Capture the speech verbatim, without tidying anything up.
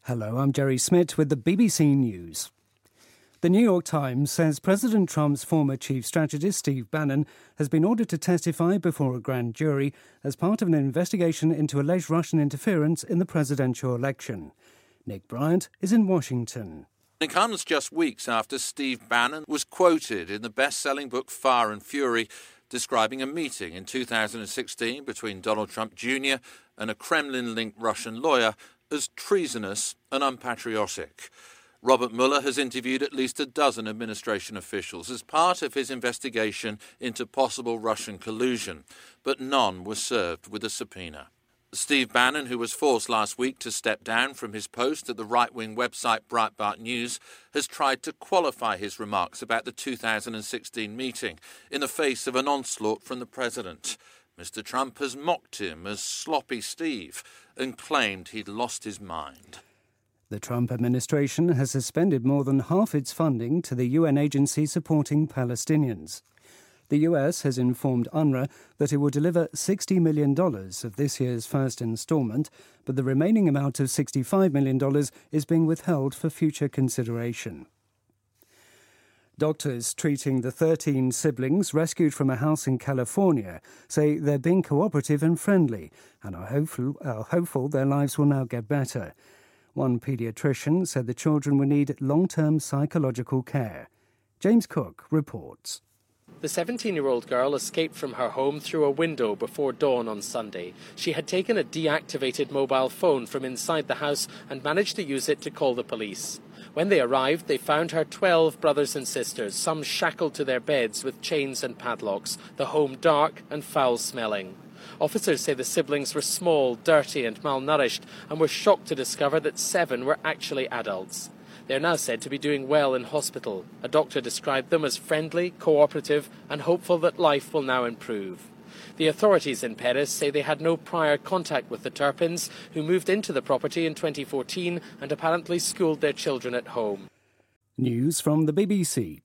Hello, I'm Jerry Smith with the B B C News. The New York Times says President Trump's former chief strategist, Steve Bannon, has been ordered to testify before a grand jury as part of an investigation into alleged Russian interference in the presidential election. Nick Bryant is in Washington. It comes just weeks after Steve Bannon was quoted in the best-selling book Fire and Fury, describing a meeting in two thousand sixteen between Donald Trump Junior and a Kremlin-linked Russian lawyer as treasonous and unpatriotic. Robert Mueller has interviewed at least a dozen administration officials as part of his investigation into possible Russian collusion, but none was served with a subpoena. Steve Bannon, who was forced last week to step down from his post at the right-wing website Breitbart News, has tried to qualify his remarks about the two thousand sixteen meeting in the face of an onslaught from the president. Mister Trump has mocked him as Sloppy Steve and claimed he'd lost his mind. The Trump administration has suspended more than half its funding to the U N agency supporting Palestinians. The U S has informed UNRWA that it will deliver sixty million dollars of this year's first instalment, but the remaining amount of sixty-five million dollars is being withheld for future consideration. Doctors treating the thirteen siblings rescued from a house in California say they're being cooperative and friendly and are hopeful, are hopeful their lives will now get better. One paediatrician said the children will need long-term psychological care. James Cook reports. The seventeen-year-old girl escaped from her home through a window before dawn on Sunday. She had taken a deactivated mobile phone from inside the house and managed to use it to call the police. When they arrived, they found her twelve brothers and sisters, some shackled to their beds with chains and padlocks, the home dark and foul-smelling. Officers say the siblings were small, dirty and malnourished and were shocked to discover that seven were actually adults. They are now said to be doing well in hospital. A doctor described them as friendly, cooperative and hopeful that life will now improve. The authorities in Perez say they had no prior contact with the Turpins, who moved into the property in twenty fourteen and apparently schooled their children at home. News from the B B C.